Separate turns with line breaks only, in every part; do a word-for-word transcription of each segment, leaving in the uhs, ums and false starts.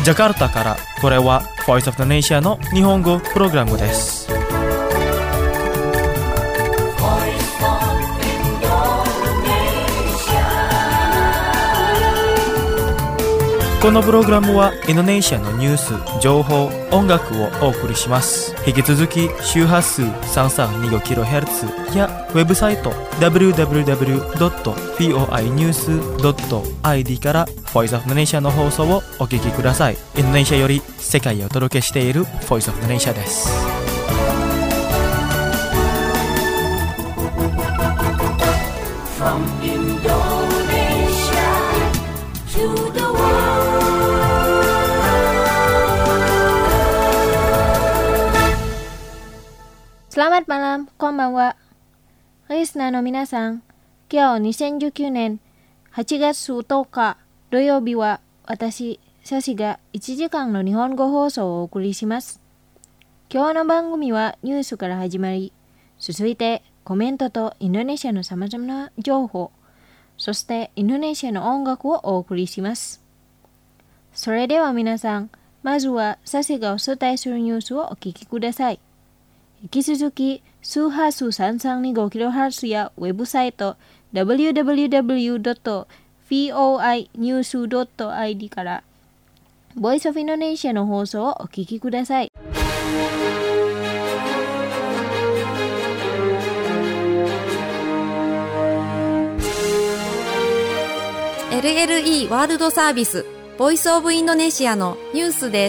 ジャカルタからこれは Voice of the Nation の日本語プログラムです。このプログラムはインドネシアのニュース、情報、音楽をお送りします。引き続き周波数 さんさんにごキロヘルツ やウェブサイト ダブリューダブリューダブリュードットフォーアイニュースドットアイディー から Voice of the Nation の放送をお聞きください。インドネシアより世界をお届けしている Voice of the Nation です。From Indonesia to the
Selamat malam, こんばんは。リスナーの皆さん、今日にせんじゅうきゅうねんはちがつとおか土曜日は私、サシがいちじかんの日本語放送をお送りします。今日の番組はニュースから始まり、続いてコメントとインドネシアのさまざまな情報、そしてインドネシアの音楽をお送りします。それでは皆さん、まずはサシがお伝えするニュースをお聞きください。引き続き、周波数 さんさんにごキロヘルツ やウェブサイト ダブリューダブリューダブリュードットフォーアイニュースドットアイディー から Voice of Indonesia の放送をお聞きください。
エルエルイー ワールドサービス Voice of Indonesia のニュースです。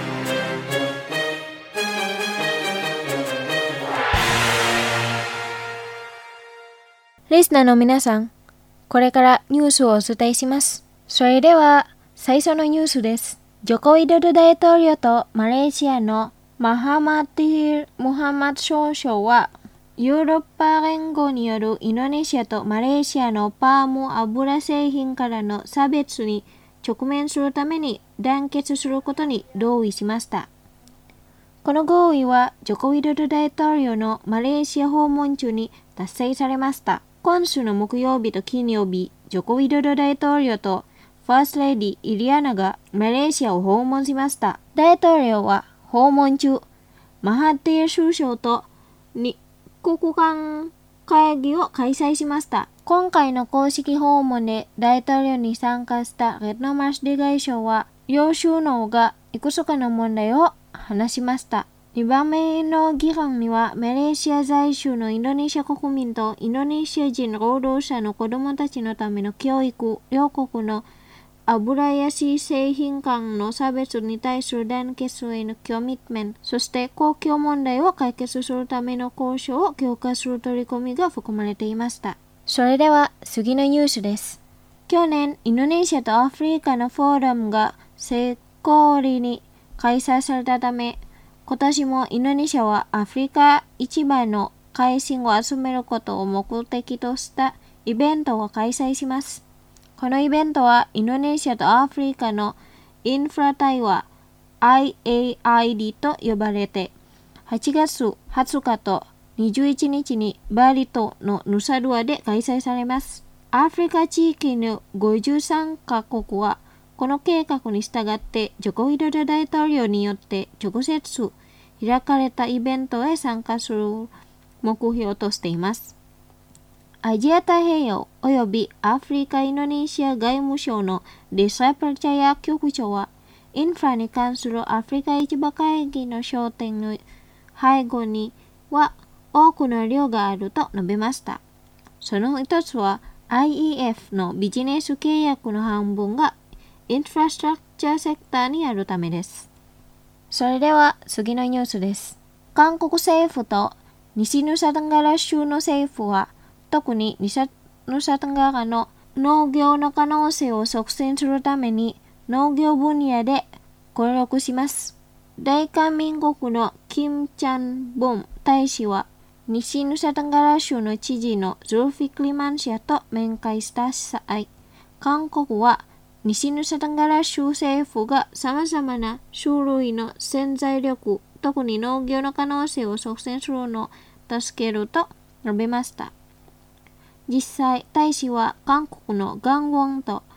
リスナーの皆さん、これからニュースをお伝えします。それでは、最初のニュースです。ジョコ・ウィドド大統領とマレーシアのマハマティール・ムハマド少将は、ヨーロッパ連合によるインドネシアとマレーシアのパーム油製品からの差別に直面するために団結することに同意しました。この合意は、ジョコ・ウィドド大統領のマレーシア訪問中に達成されました。今週の木曜日と金曜日、ジョコ・ウィドド大統領とファーストレディイリアナがマレーシアを訪問しました。大統領は訪問中、マハティール首相と日国間会議を開催しました。今回の公式訪問で大統領に参加したレッドマスデ外相は、両首脳がいくつかの問題を話しました。にばんめの議論には、マレーシア在住のインドネシア国民とインドネシア人労働者の子どもたちのための教育、両国の油やし製品間の差別に対する団結へのコミットメント、そして公共問題を解決するための交渉を強化する取り組みが含まれていました。それでは次のニュースです。去年、インドネシアとアフリカのフォーラムが成功裏に開催されたため、今年もインドネシアはアフリカ市場の関心を集めることを目的としたイベントを開催します。このイベントはインドネシアとアフリカのインフラ対話 アイエーアイディー と呼ばれて、はちがつはつかとにじゅういちにちにバリ島のヌサドゥアで開催されます。アフリカ地域のごじゅうさんカ国はこの計画に従ってジョコ・ウィドド大統領によって直接開かれたイベントへ参加する目標としています。アジア太平洋およびアフリカ・インドネシア外務省のデサイプルチャヤ局長は、インフラに関するアフリカ市場会議の焦点の背後には多くの量があると述べました。その一つは アイイーエフ のビジネス契約の半分がインフラストラクチャーセクターにあるためです。それでは次のニュースです。韓国政府と西ヌサテンガラ州の政府は、特に西ヌサテンガラの農業の可能性を促進するために農業分野で協力します。大韓民国のキム・チャンボン大使は、西ヌサテンガラ州の知事のズルフィクリマン氏と面会した際、韓国は西ヌサテンガラ州政府が様々な種類の潜在力、特に農業の可能性を促進するのを助けると述べました。実際、大使は韓国のガンウォンと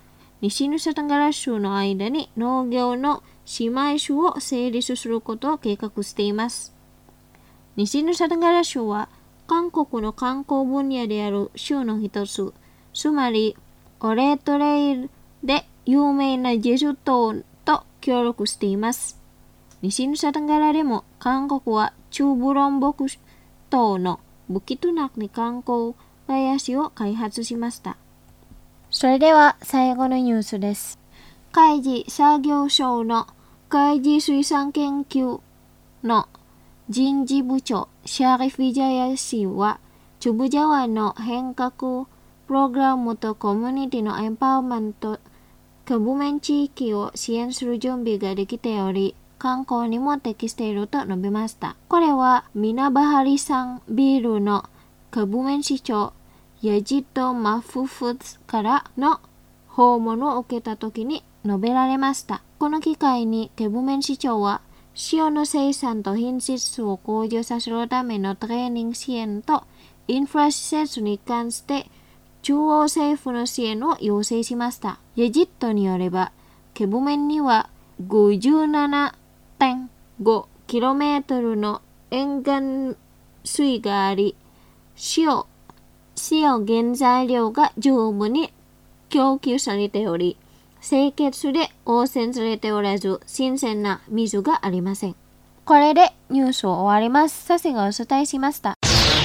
西ヌサタンガラ州の間に農業の姉妹州を成立することを計画しています。西ヌサタンガラ州は韓国の観光分野である州の一つ、つまりオレートレイルで有名なジェジュ島と協力しています。西ヌサタンガラでも韓国は中部ロンボク島のブキトナクに観光林を開発しました。それでは最後のニュースです。海事作業省の海事水産研究の人事部長シャリフ・ビジャヤ氏は、チュブジャワの変革プログラムとコミュニティのエンパワーメント、カブメン地域を支援する準備ができており、観光にも適していると述べました。これはミナバハリ産ビールのカブメン市長ヤジット・マフフーズからの訪問を受けたときに述べられました。この機会にケブメン市長は塩の生産と品質を向上させるためのトレーニング支援とインフラ施設に関して中央政府の支援を要請しました。ヤジットによれば、ケブメンには ごじゅうななてんごキロメートル の沿岸水があり、塩塩原材料が十分に供給されており、清潔で汚染されておらず、新鮮な水がありません。これでニュースを終わります。サセがお伝えしました。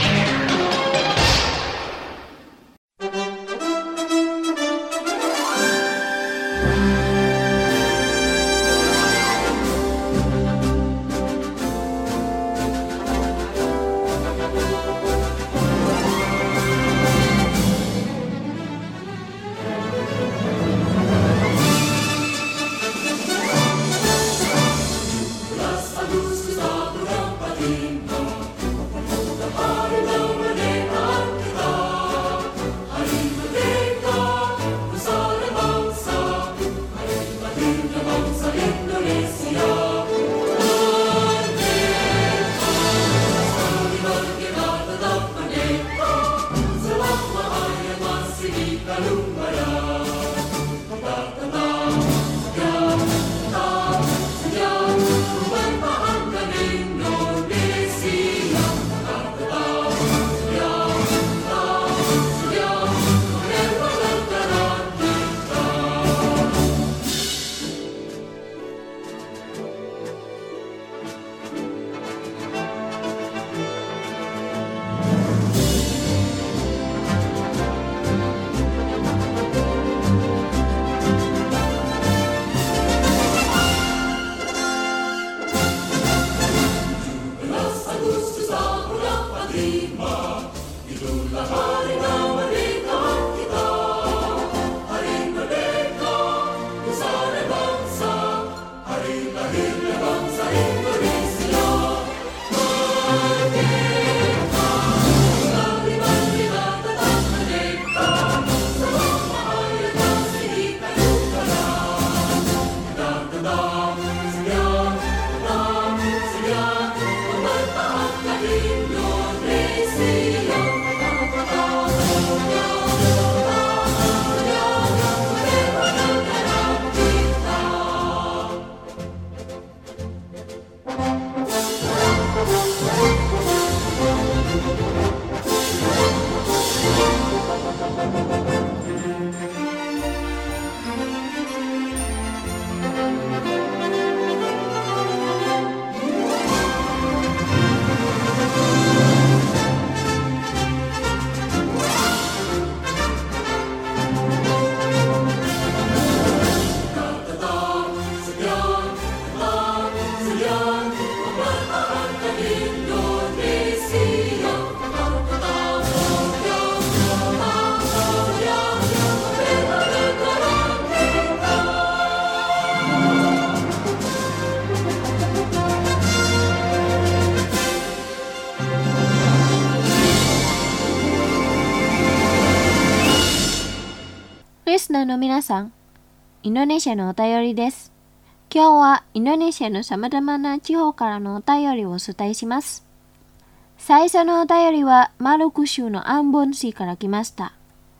リスナーの皆さん、インドネシアのお便りです。今日はインドネシアのさまざまな地方からのお便りをお伝えします。最初のお便りはマルク州のアンボン市から来ました。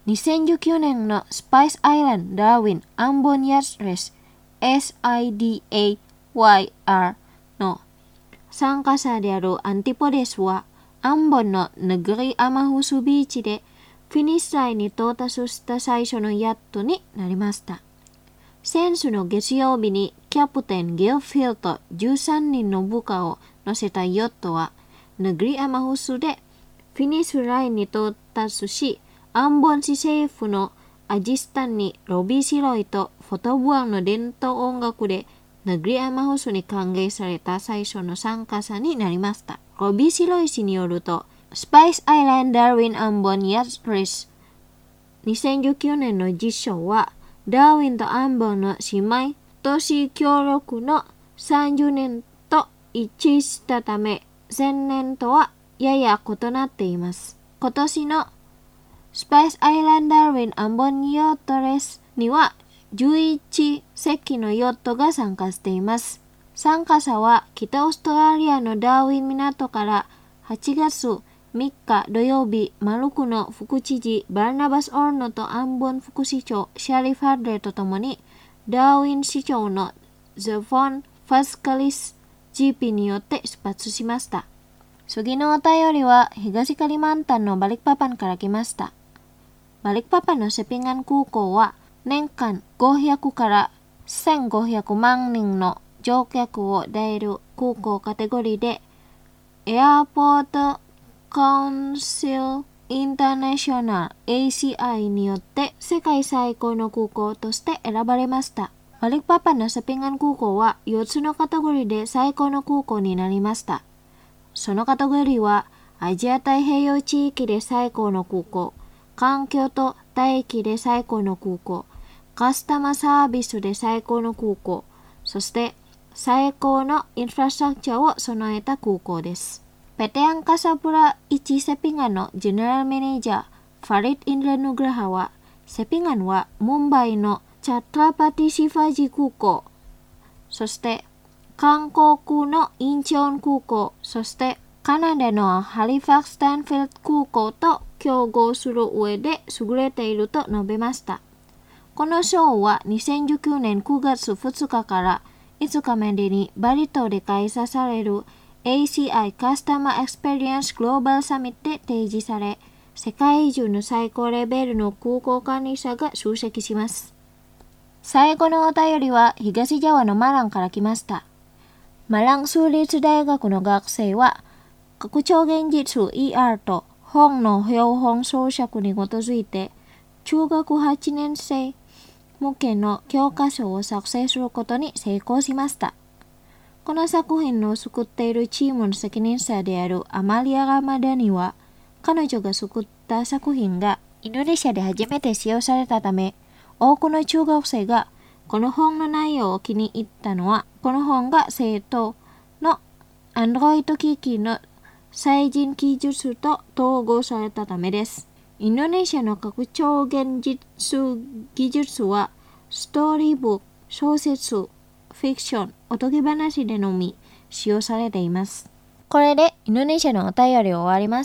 にせんじゅうきゅうねんのスパイスアイランドダーウィンアンボンヤスレス エスアイディーエーワイアール の参加者であるアンティポデスはアンボンのネグリアマフスビーチでフィニッシュラインに到達した最初のヤットになりました。先週の月曜日にキャプテンギルフィルとじゅうさんにんの部下を乗せたヨットはネグリアマフスでフィニッシュラインに到達し、アンボン市政府のアジスタンにロビーシロイとフォトブアンの伝統音楽でネグリアマフスに歓迎された最初の参加者になりました。ロビーシロイ氏によると、スパイスアイランドダーウィンアンボンヤスレスにせんじゅうきゅうねんの実証はダーウィンとアンボンの姉妹都市協力のさんじゅうねんと一致したため、前年とはやや異なっています。今年のスパイスアイランドダーウィンアンボンヨットレースにはじゅういちせきのヨットが参加しています。参加者は北オーストラリアのダーウィン港からはちがつみっか土曜日、マルクの副知事バーナバス・オーノとアンボン副市長シャリフ・ハッレーとともにダーウィン市長のゼフォン・ファスカリス ジーピー によって出発しました。次のお便りは東カリマンタンのバリックパパンから来ました。バリックパパンのセピンガン空港は年間ごひゃくからせんごひゃくまんにんの乗客を抱える空港カテゴリーでエアポートカウンシルインターナショナル エーシーアイ によって世界最高の空港として選ばれました。バリックパパンのセピンガン空港はよっつのカテゴリーで最高の空港になりました。そのカテゴリーはアジア太平洋地域で最高の空港、環境と大気で最高の空港、カスタマーサービスで最高の空港、そして最高のインフラストラクチャーを備えた空港です。ペテアンカサプラいちセピンガンのジェネラルマネージャーファリッド・インドラヌグラハは、セピンガンはムンバイのチャトラパティシファジ空港、そして韓国のインチョン空港、そしてカナダのハリファクス・スタンフィールド空港と競合する上で優れていると述べました。この賞はにせんじゅうきゅうねんくがつふつかからいつかまでにバリ島で開催される エーシーアイ カスタマーエクスペリエンスグローバルサミットで提示され、世界中の最高レベルの空港管理者が出席します。最後のお便りは東ジャワのマランから来ました。マラン州立大学の学生は拡張現実 イーアール と本の標本装飾に基づいて中学はちねん生向けの教科書を作成することに成功しました。この作品を作っているチームの責任者であるアマリア・ラマダニは、彼女が作った作品がインドネシアで初めて使用されたため、多くの中学生がこの本の内容を気に入ったのは、この本が生徒の Android 機器の最新技術と統合されたためです。インドネシアの拡張現実技術は、ストーリーブック、小説、フィクション、おとぎ話でのみ使用されています。これでインドネシアのお便りを終わります。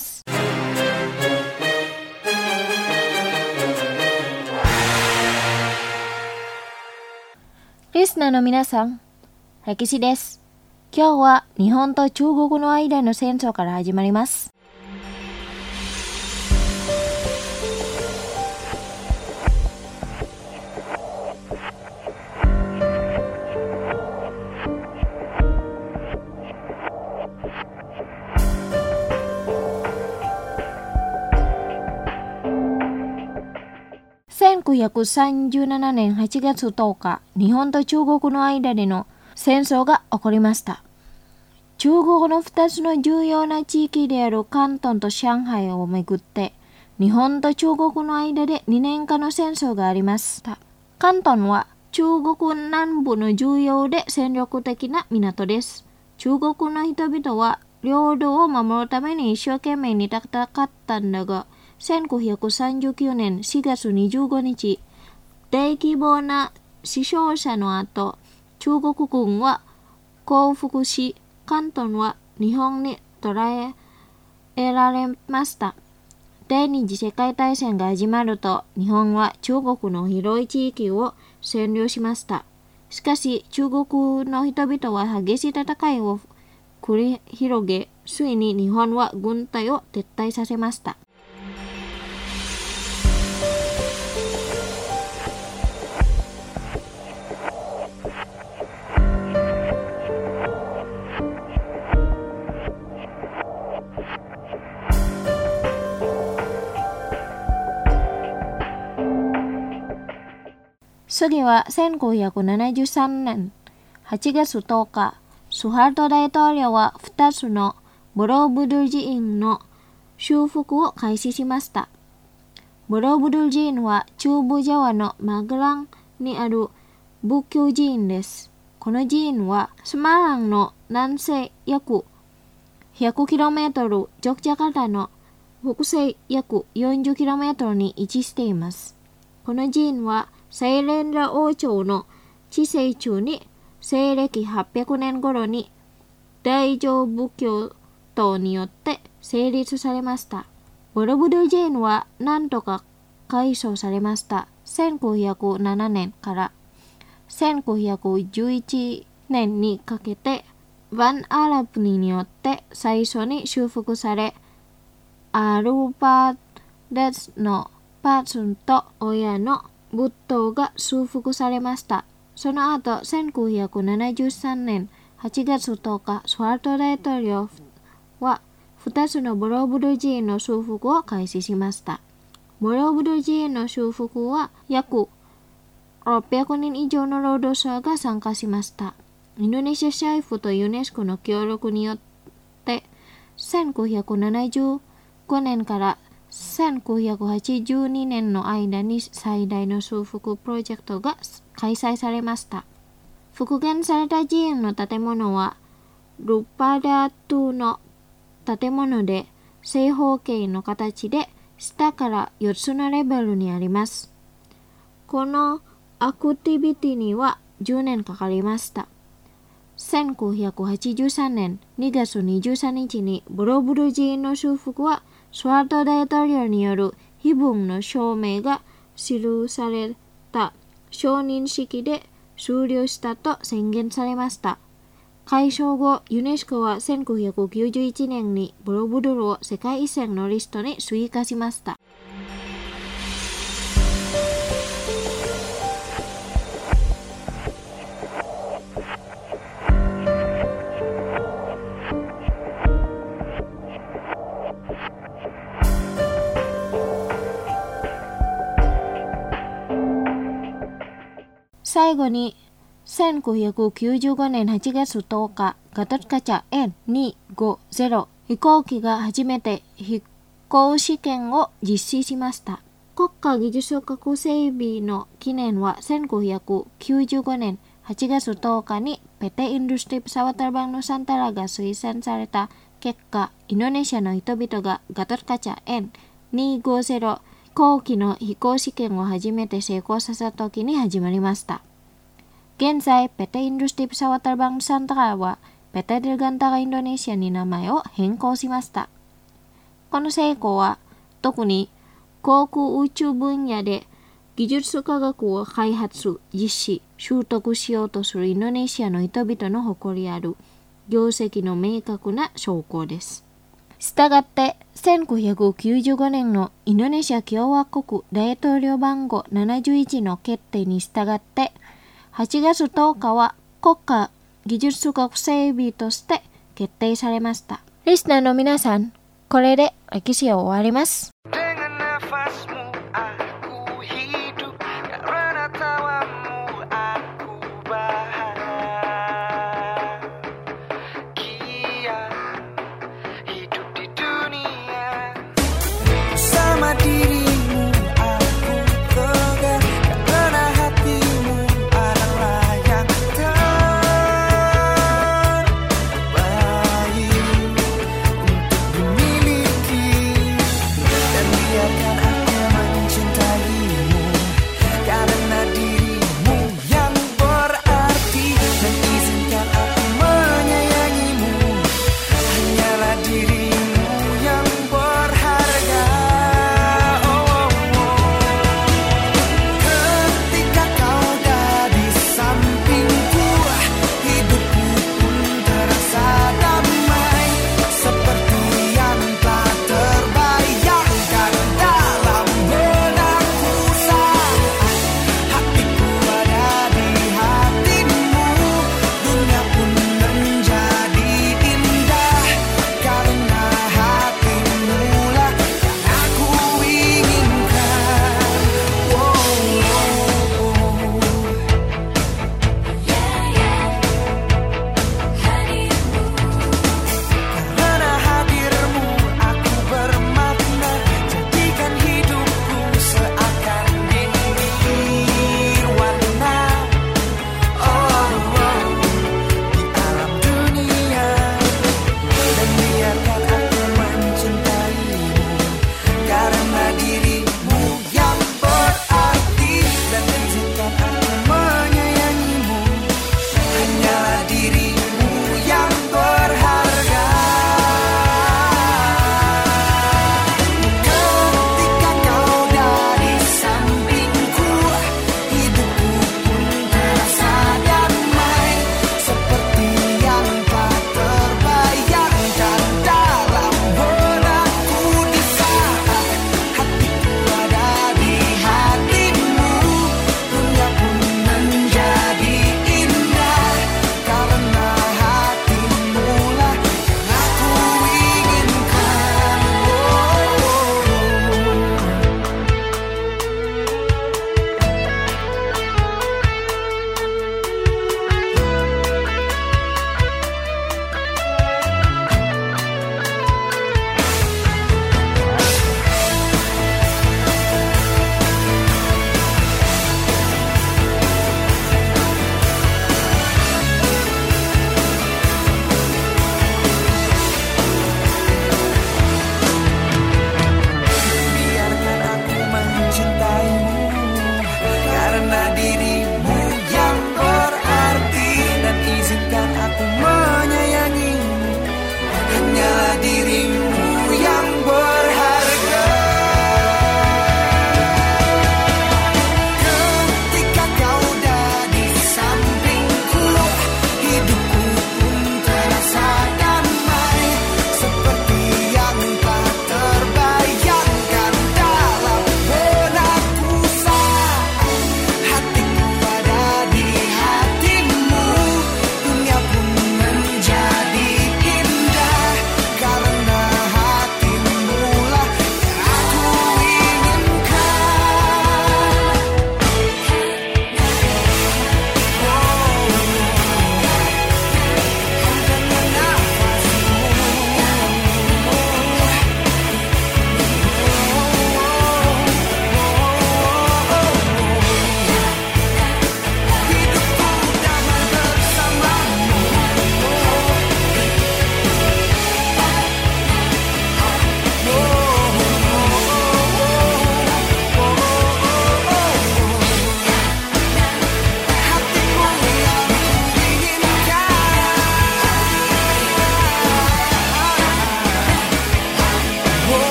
リスナーの皆さん、歴史です。今日は日本と中国の間の戦争から始まります。せんきゅうひゃくさんじゅうななねんはちがつとおか、日本と中国の間での戦争が起こりました。中国のふたつの重要な地域である広東と上海をめぐって、日本と中国の間でにねんかんの戦争がありました。広東は中国南部の重要で戦力的な港です。中国の人々は領土を守るために一生懸命に戦ったんだが、せんきゅうひゃくさんじゅうきゅうねんしがつにじゅうごにち、大規模な死傷者の後、中国軍は降伏し、広東は日本に捕らえられました。 第二次世界大戦が始まると、日本は中国の広い地域を占領しました。しかし、中国の人々は激しい戦いを繰り広げ、ついに日本は軍隊を撤退させました。次はせんきゅうひゃくななじゅうさんねんはちがつとおか、スハルト大統領はふたつのボロブドゥル寺院の修復を開始しました。ボロブドゥル寺院は中部ジャワのマグランにある仏教寺院です。この寺院はスマランの南西約 ひゃくキロメートル、ジョクジャカルタの北西約 よんじゅうキロメートルに位置しています。この寺院はサイレンラ王朝の治世中に西暦はっぴゃくねん頃に大乗仏教徒によって成立されました。ボロブドゥル寺院は何とか改装されました。せんきゅうひゃくななねんからせんきゅうひゃくじゅういちねんにかけてバン・アラプニによって最初に修復され、アルバデスのパーツンと親の仏塔が修復されました。その後、せんきゅうひゃくななじゅうさんねんはちがつとおか、スハルト大統領はふたつのボロブドゥル寺院の修復を開始しました。ボロブドゥル寺院の修復は約ろっぴゃくにん以上の労働者が参加しました。インドネシア政府とユネスコの協力によってせんきゅうひゃくななじゅうごねんからせんきゅうひゃくはちじゅうにねんの間に最大の修復プロジェクトが開催されました。復元された寺院の建物はルパダトゥの建物で正方形の形で下からよっつのレベルにあります。このアクティビティにはじゅうねんかかりました。せんきゅうひゃくはちじゅうさんねんにがつにじゅうさんにちにボロブドゥル寺院の修復はスハルト大統領による碑文の証明が記された承認式で終了したと宣言されました。改装後、ユネスコはせんきゅうひゃくきゅうじゅういちねんにボロブドゥルを世界遺産のリストに追加しました。最後にせんきゅうひゃくきゅうじゅうごねんはちがつとおか、ガトッカチャ エヌにひゃくごじゅう 飛行機が初めて飛行試験を実施しました。国家技術核整備の記念はせんきゅうひゃくきゅうじゅうごねんはちがつとおかにペテインドゥスティプサワタルバンのサンタラが推薦された結果、インドネシアの人々がガトッカチャ エヌにひゃくごじゅう 飛行機の飛行試験を初めて成功させた時に始まりました。現在、ペテインドゥスティプサワタルバンサンタラはペテデルガンタラインドネシアに名前を変更しました。この成功は特に航空宇宙分野で技術科学を開発、実施、習得しようとするインドネシアの人々の誇りある業績の明確な証拠です。したがってせんきゅうひゃくきゅうじゅうごねんのインドネシア共和国大統領番号ななじゅういちの決定に従ってはちがつとおかは国家技術核整備として決定されました。リスナーの皆さん、これで歴史を終わります。
Hanyalah dirimu yang berharga.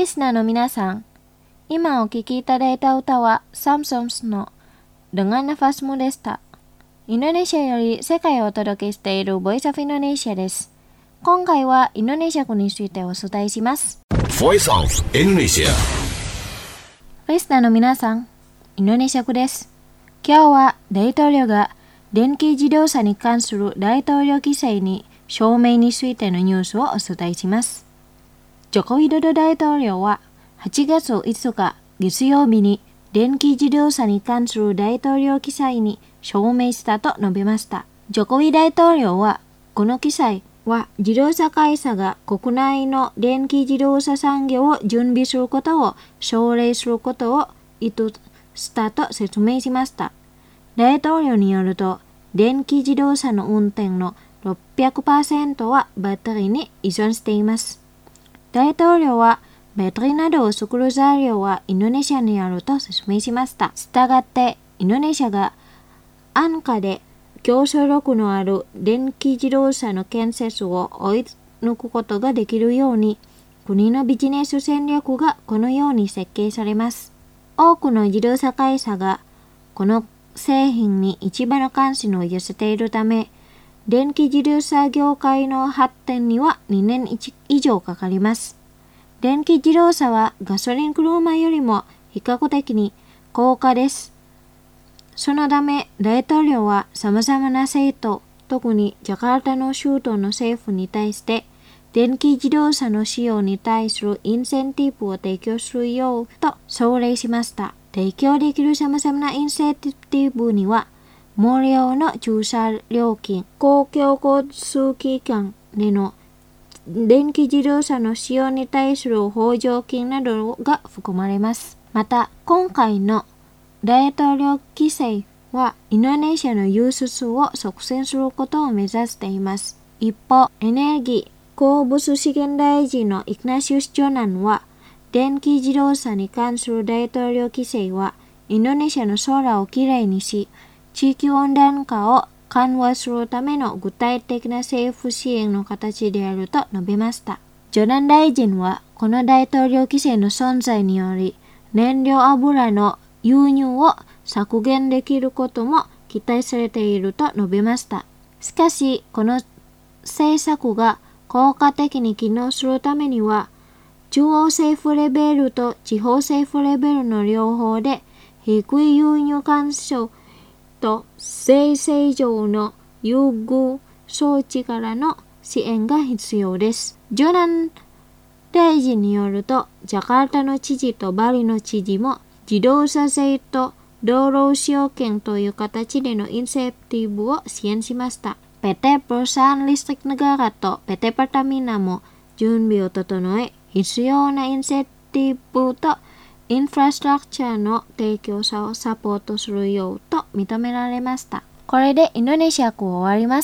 リスナーの皆さん、今お聴きいただいた歌はサムソンスの Dengan Nafasmuでした。インドネシアより世界をお届けしているボイスオブインドネシアです。今回はインドネシア語についてお伝えします。
Voice of Indonesia。
リスナーの皆さん、インドネシア語です。今日は大統領が電気自動車に関する大統領規制に署名についてのニュースをお伝えします。ジョコウィドド大統領ははちがついつか月曜日に電気自動車に関する大統領規制に署名したと述べました。ジョコウィ大統領はこの規制は自動車会社が国内の電気自動車産業を準備することを奨励することを意図したと説明しました。大統領によると、電気自動車の運転の ろっぴゃくパーセント はバッテリーに依存しています。大統領はバッテリーなどを作る材料はインドネシアにあると説明しました。したがって、インドネシアが安価で競争力のある電気自動車の建設を追い抜くことができるように、国のビジネス戦略がこのように設計されます。多くの自動車会社がこの製品に一番の関心を寄せているため、電気自動車業界の発展にはにねん以上かかります。電気自動車はガソリン車よりも比較的に高価です。そのため、大統領は様々な政党、特にジャカルタの州都の政府に対して、電気自動車の使用に対するインセンティブを提供するようと奨励しました。提供できる様々なインセンティブには、無料の駐車料金、公共交通機関での電気自動車の使用に対する補助金などが含まれます。また、今回の大統領規制はインドネシアの輸出を促進することを目指しています。一方、エネルギー、鉱物資源大臣のイグナシウス・ジョナンは、電気自動車に関する大統領規制は、インドネシアの空をきれいにし、地域温暖化を緩和するための具体的な政府支援の形であると述べました。ジョナン大臣は、この大統領規制の存在により、燃料油の輸入を削減できることも期待されていると述べました。しかし、この政策が効果的に機能するためには、中央政府レベルと地方政府レベルの両方で低い輸入干渉と税制上の優遇装置からの支援が必要です。ジョナン大臣によると、ジャカルタの知事とバリの知事も自動車税と道路使用権という形でのインセンティブを支援しました。ピーティー Perusahaan Listrik Negara と ピーティー Pertamina も準備を整え、必要なインセンティブとインフラストラクチャーの提供者をサポートするようと認められました。これでインドネシア語終わります。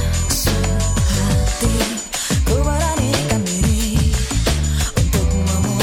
Ku beranikan diri untuk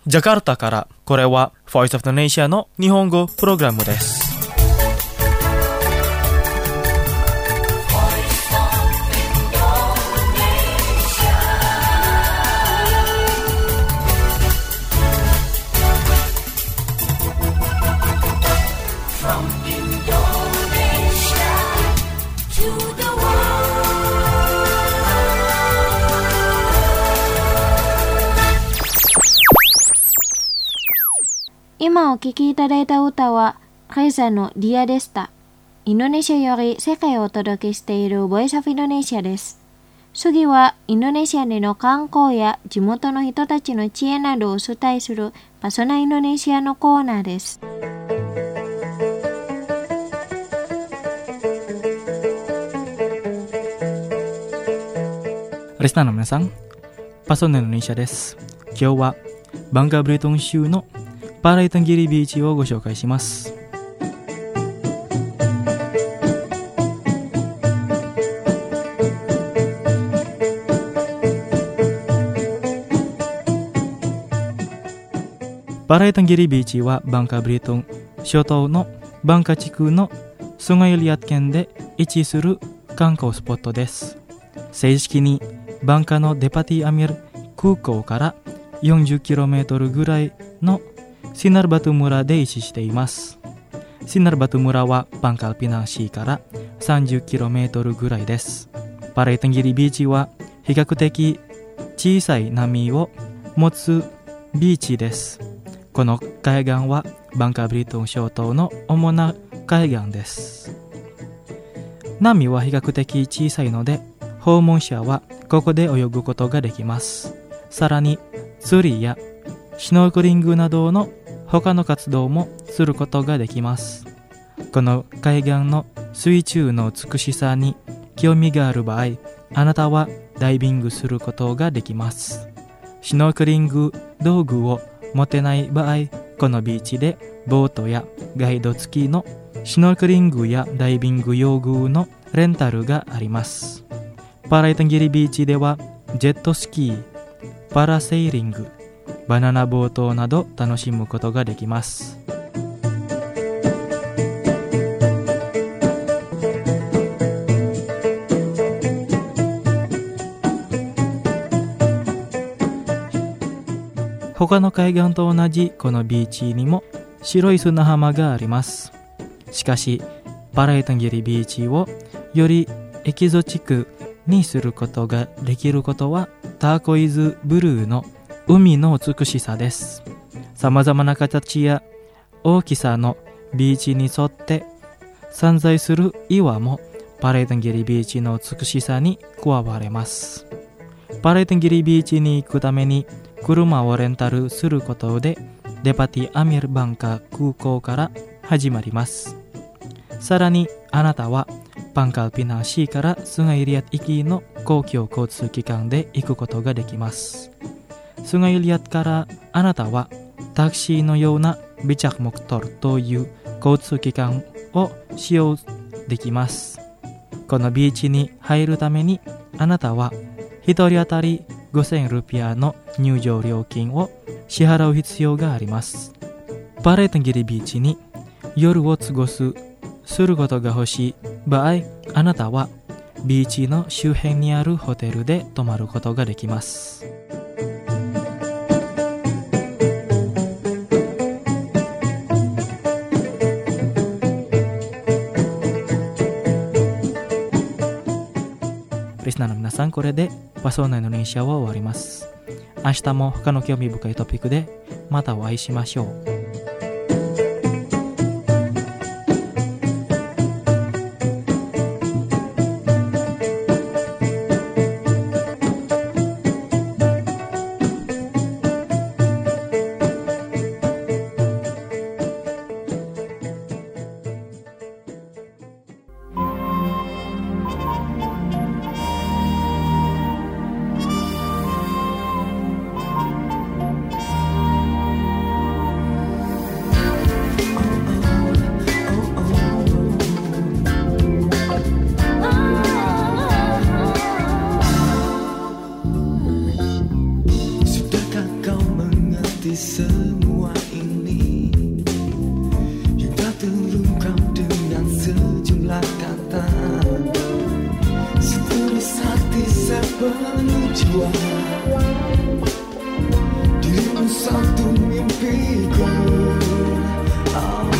ジャカルタから、これは Voice of Indonesia の日本語プログラムです。
今お聴きいただいた歌はカイサのディアでした。インドネシアより世界をお届けしているボイスオブインドネシアです。次はインドネシアでの観光や地元の人たちの知恵などをお伝えするパソナインドネシアのコーナーです。
リスナーの皆さん、パソナインドネシアです。今日はバンカーブリトン州のパライタンギリビーチをご紹介します。パライタンギリビーチはバンカーブリトン諸島のバンカ地区のスンガイリアット県で位置する観光スポットです。正式にバンカのデパティアミル空港から よんじゅっキロメートル ぐらいのシナルバトゥ村で位置しています。シナルバトゥ村はパンカルピナン市から さんじゅっキロメートル ぐらいです。パライタンギリビーチは比較的小さい波を持つビーチです。この海岸はバンカーブリトン諸島の主な海岸です。波は比較的小さいので訪問者はここで泳ぐことができます。さらに釣りやシュノーケリングなどの他の活動もすることができます。この海岸の水中の美しさに興味がある場合、あなたはダイビングすることができます。シュノーケリング道具を持てない場合、このビーチでボートやガイド付きのシュノーケリングやダイビング用具のレンタルがあります。パライタンギリビーチではジェットスキー、パラセーリング、バナナボートなど楽しむことができます。他の海岸と同じこのビーチにも白い砂浜があります。しかしパライタンギリビーチをよりエキゾチックにすることができることはターコイズブルーの海の美しさです。さまざまな形や大きさのビーチに沿って散在する岩もパライタンギリビーチの美しさに加われます。パライタンギリビーチに行くために車をレンタルすることでデパティアミルバンカ空港から始まります。さらにあなたはパンカルピナン市からスガイリアット行きの公共交通機関で行くことができます。スガイリアットからあなたはタクシーのようなビチャクモクトルという交通機関を使用できます。このビーチに入るためにあなたは一人当たりごせんルピアの入場料金を支払う必要があります。パライタンギリビーチに夜を過ごすすることが欲しい場合、あなたはビーチの周辺にあるホテルで泊まることができます。リスナーの皆さん、これでパソナインドネシアは終わります。明日も他の興味深いトピックでまたお会いしましょう。
semua ini yang tak terungkap dengan sejumlah kata. Setulus hati sepenuh jiwa, dirimu satu mimpiku. Oh.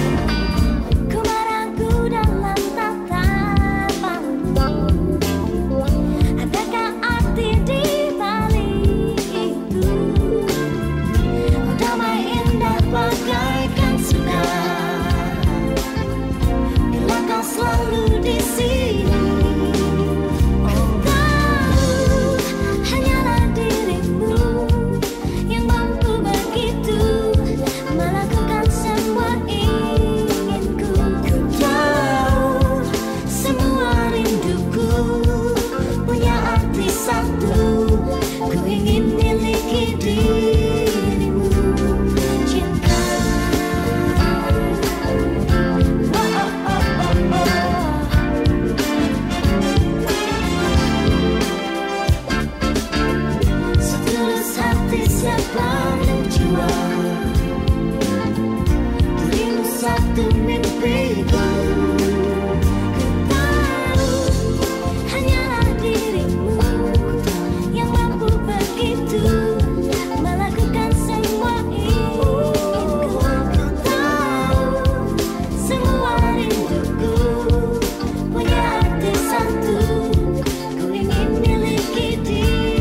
Selalu di sini, oh, tahu hanyalah dirimu yang mampu begitu melakukan semua inginku. Ku tahu semua rinduku punya arti satu, ku ingin miliki dirimu. Cinta. Sepenuh jiwa, dirimu satu mimpiku. Ku tahu hanyalah dirimu yang mampu begitu melakukan semua inginku. Ku tahu semua rinduku punya arti satu, ku ingin miliki dirimu.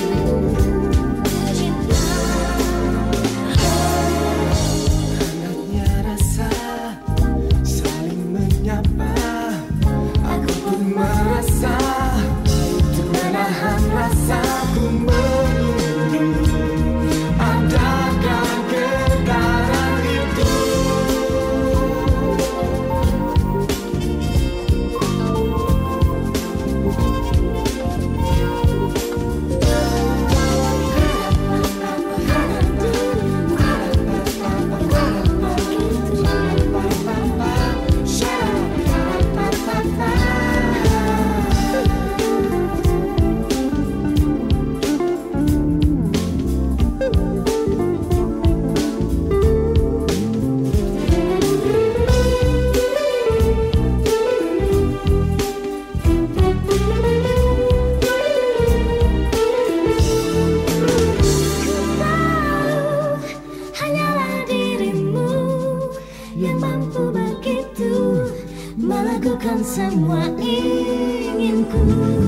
Melakukan semua inginku.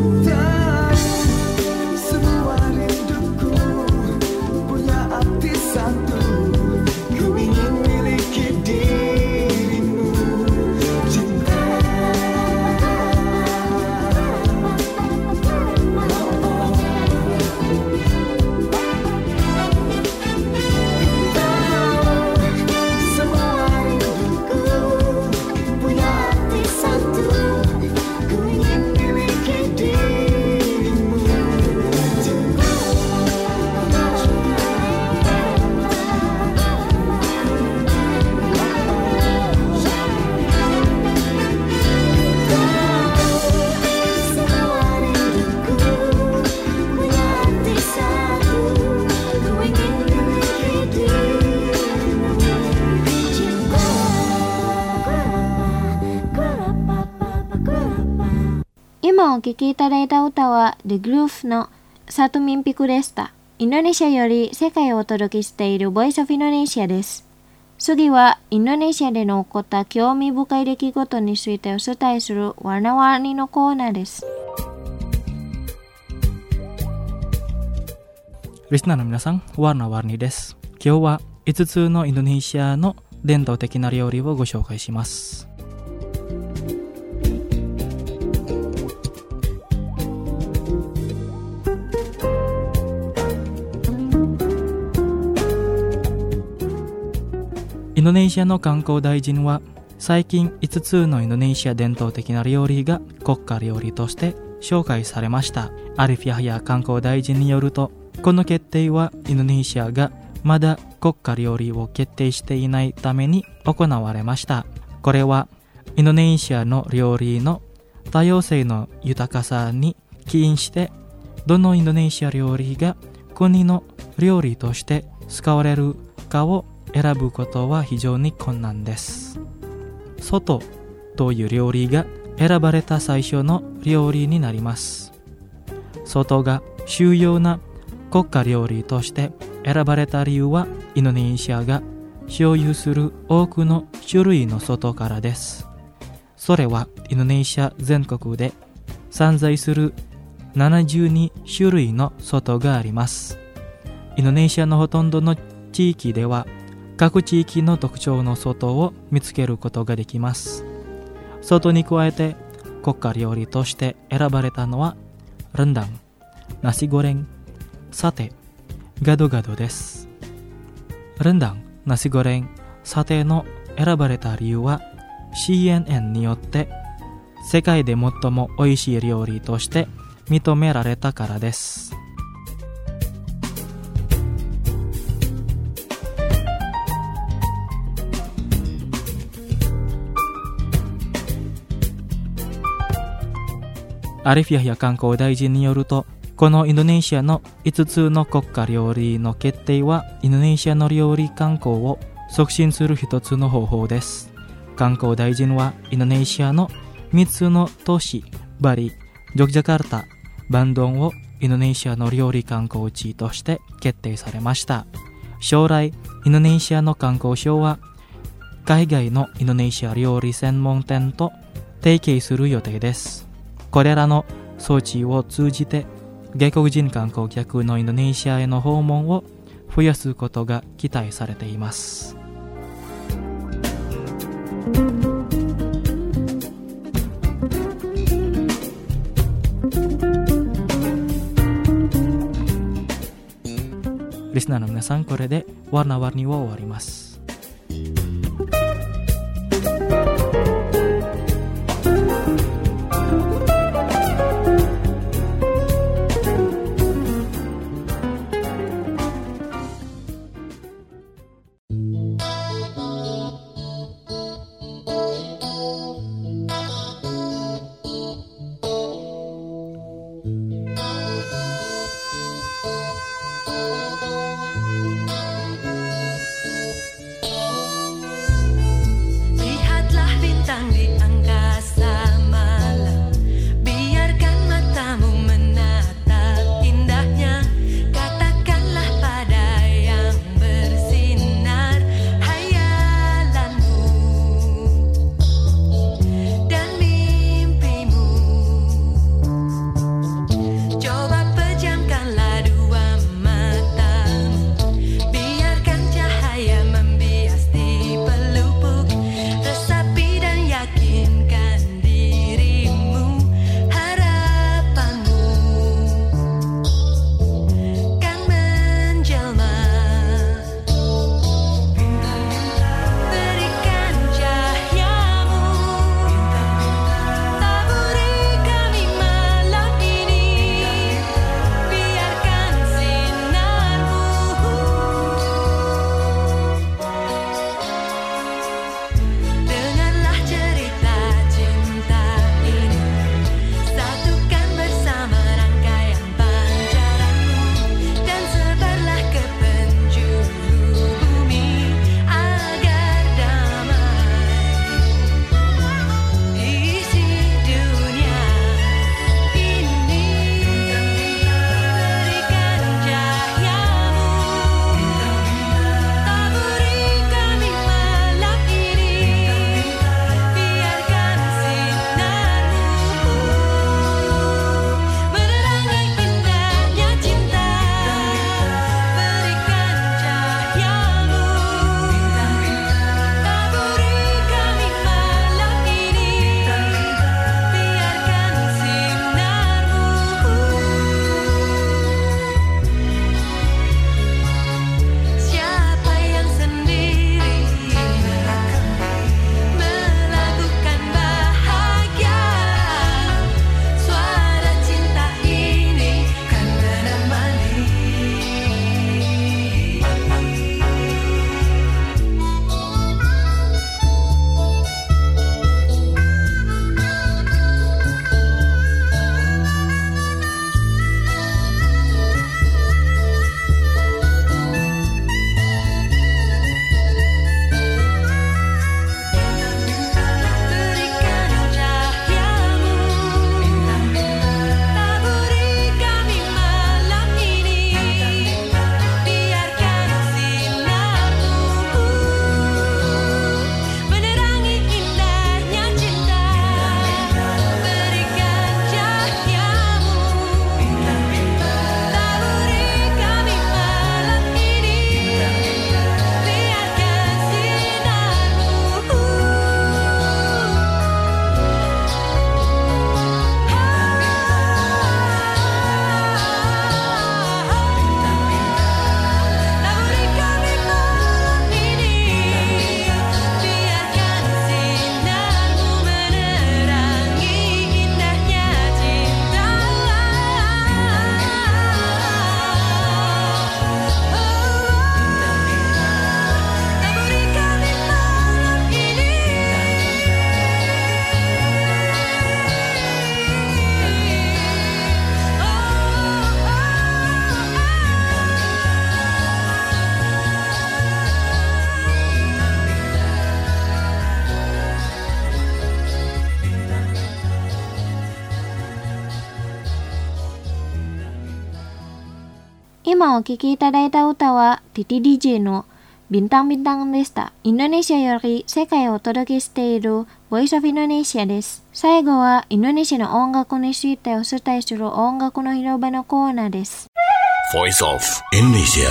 Semua rinduku punya arti satu, ku ingin miliki dirimu. Cinta. Semua rinduku punya arti satu, ku ingin miliki dirimu. Semua rinduku punya arti satu, ku ingin miliki dirimu. Cinta. Kurapa.
今お聴きいただいた歌は The Groove のサトミンピクでした。インドネシアより世界をお届けしている Voice of Indonesia です。次はインドネシアでの起こった興味深い出来事についてお伝えするワナワニのコーナーです。
リスナーの皆さん、ワナワニです。今日はいつつのインドネシアの伝統的な料理をご紹介します。インドネシアの観光大臣は最近いつつのインドネシア伝統的な料理が国家料理として紹介されました。アリフ・ヤヒヤ観光大臣によると、この決定はインドネシアがまだ国家料理を決定していないために行われました。これはインドネシアの料理の多様性の豊かさに起因して、どのインドネシア料理が国の料理として使われるかを選ぶことは非常に困難です。外という料理が選ばれた最初の料理になります。外が主要な国家料理として選ばれた理由は、インドネシアが所有する多くの種類の外からです。それはインドネシア全国で散在するななじゅうに種類の外があります。インドネシアのほとんどの地域では各地域の特徴の外を見つけることができます。外に加えて国家料理として選ばれたのはレンダン、ナシゴレン、サテ、ガドガドです。レンダン、ナシゴレン、サテの選ばれた理由は シーエヌエヌ によって世界で最も美味しい料理として認められたからです。アリフィアや観光大臣によると、このインドネシアのいつつの国家料理の決定は、インドネシアの料理観光を促進する一つの方法です。観光大臣はインドネシアのみっつの都市、バリ、ジョグジャカルタ、バンドンをインドネシアの料理観光地として決定されました。将来、インドネシアの観光省は海外のインドネシア料理専門店と提携する予定です。これらの装置を通じて外国人観光客のインドネシアへの訪問を増やすことが期待されています。リスナーの皆さん、これでワーナワーニを終わります。
今お聴きいただいた歌は ティティディージェー のBintang-Bintangでした。インドネシアより世界をお届けしている Voice of Indonesia です。最後はインドネシアの音楽についてお伝えする音楽の広場のコーナーです。
Voice of Indonesia.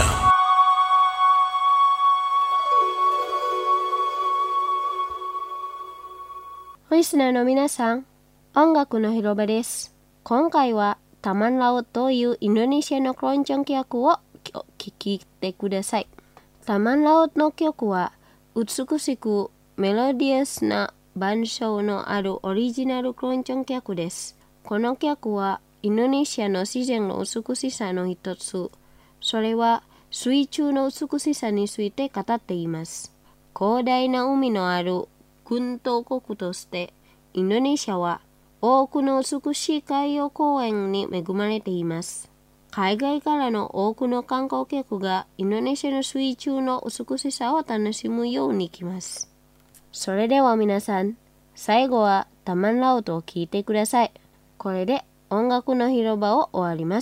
リスナーの皆さん、音楽の広場です。今回はタマンラオというインドネシアのクロンチョン曲を聴いてください。タマンラオの曲は美しくメロディアスな伴奏のあるオリジナルクロンチョン曲です。この曲はインドネシアの自然の美しさの一つ、それは水中の美しさについて語っています。広大な海のある群島国としてインドネシアは多くの美しい海洋公園に恵まれています。海外からの多くの観光客がインドネシアの水中の美しさを楽しむように来ます。それでは皆さん、最後はタマンラオトを聴いてください。これで音楽の広場を終わります。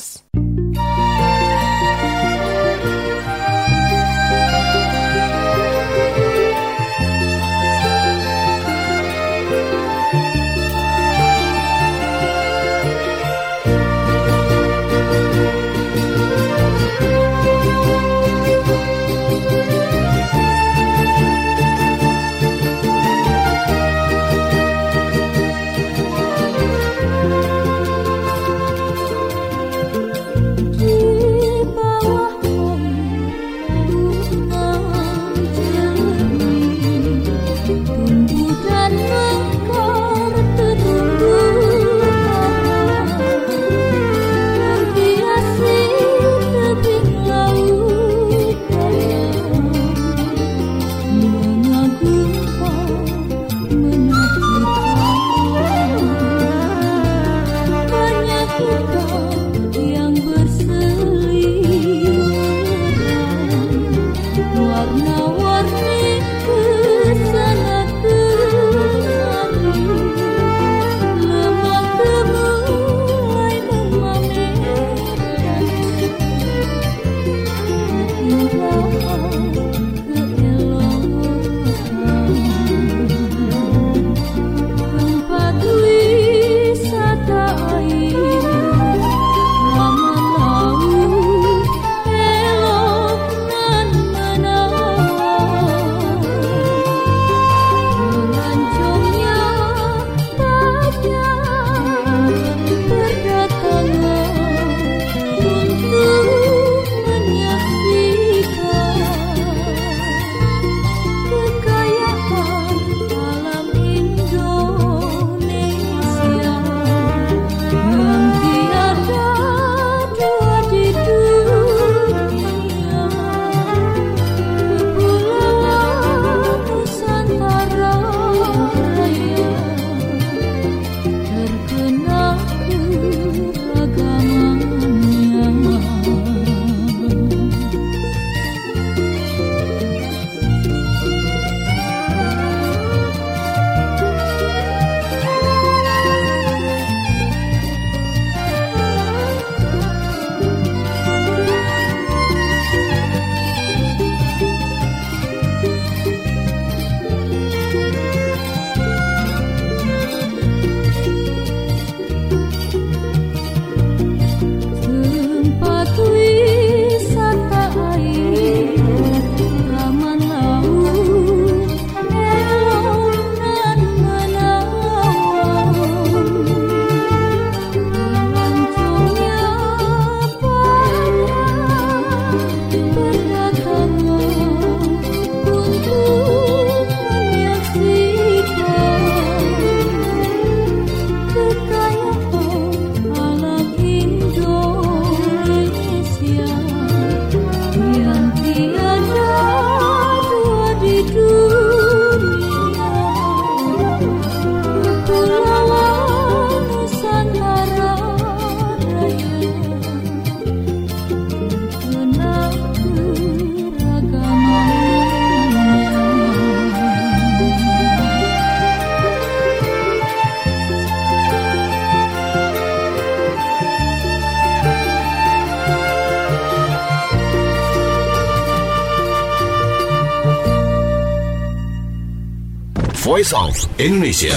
Voice of Indonesia.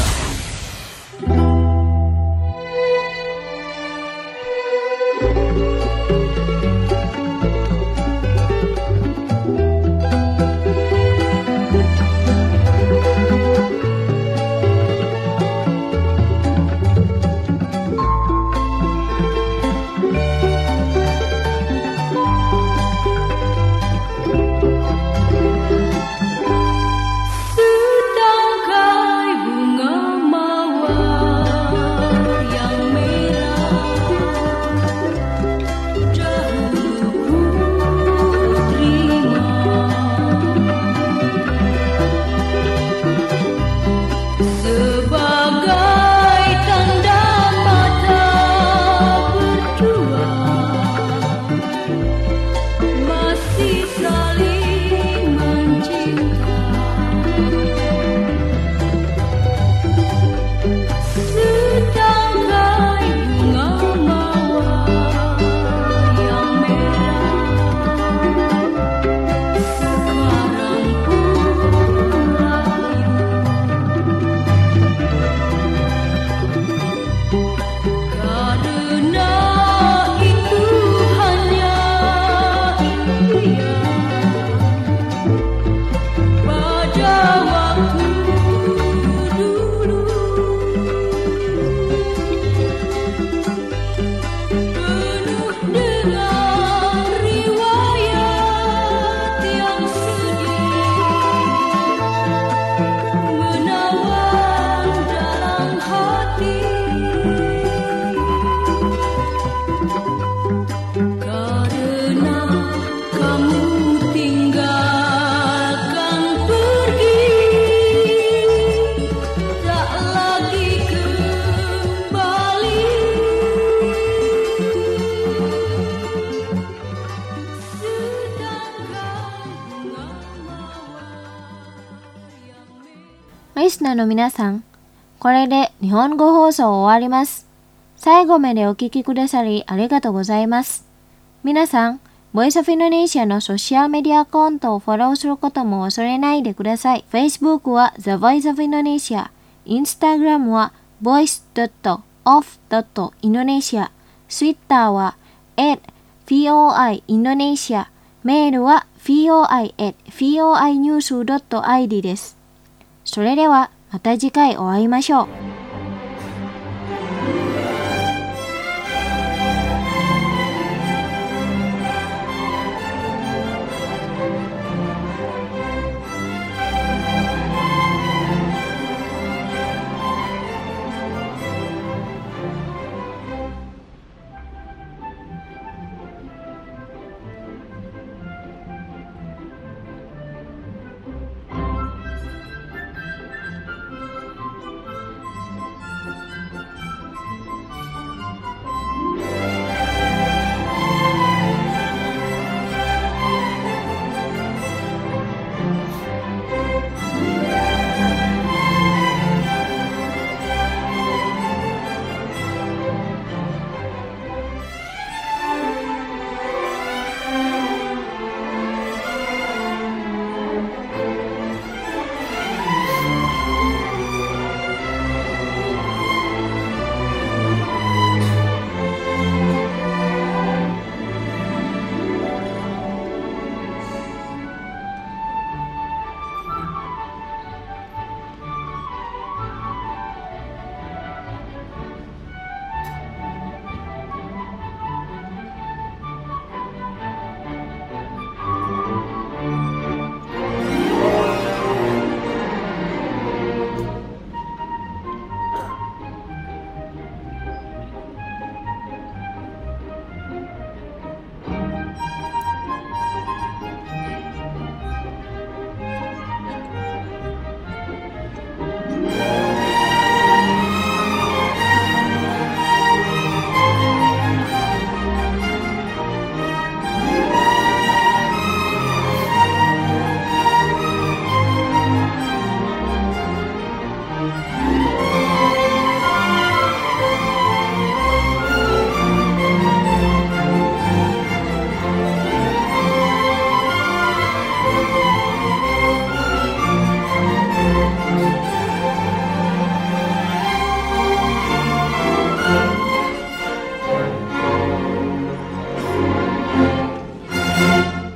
Sedangkai bunga mawar yang merah dahulu ku terima, sebagai tanda mata berdua masih saling mencinta. Sedangkai bunga mawar yang merah sekarang pun layu, karena itu hanya impian pada waktu dulu. Penuh dengan riwayat yang sedih, menawan dalam hati, karena kamu tinggalkan pergi, tak lagi kembali.
リスナーの皆さん、これで日本語放送終わります。最後までお聞きくださりありがとうございます。皆さん、ボイスオフインドネシアのソーシャルメディアアカウントをフォローすることも忘れないでください。Facebook は The Voice of Indonesia、Instagram は ボイスドットオフドットインドネシア、Twitter は at フィーオーアイ インドネシア、メールは フィーオーアイ at フィーオーアイニュースドットアイディー です。それではまた次回お会いましょう。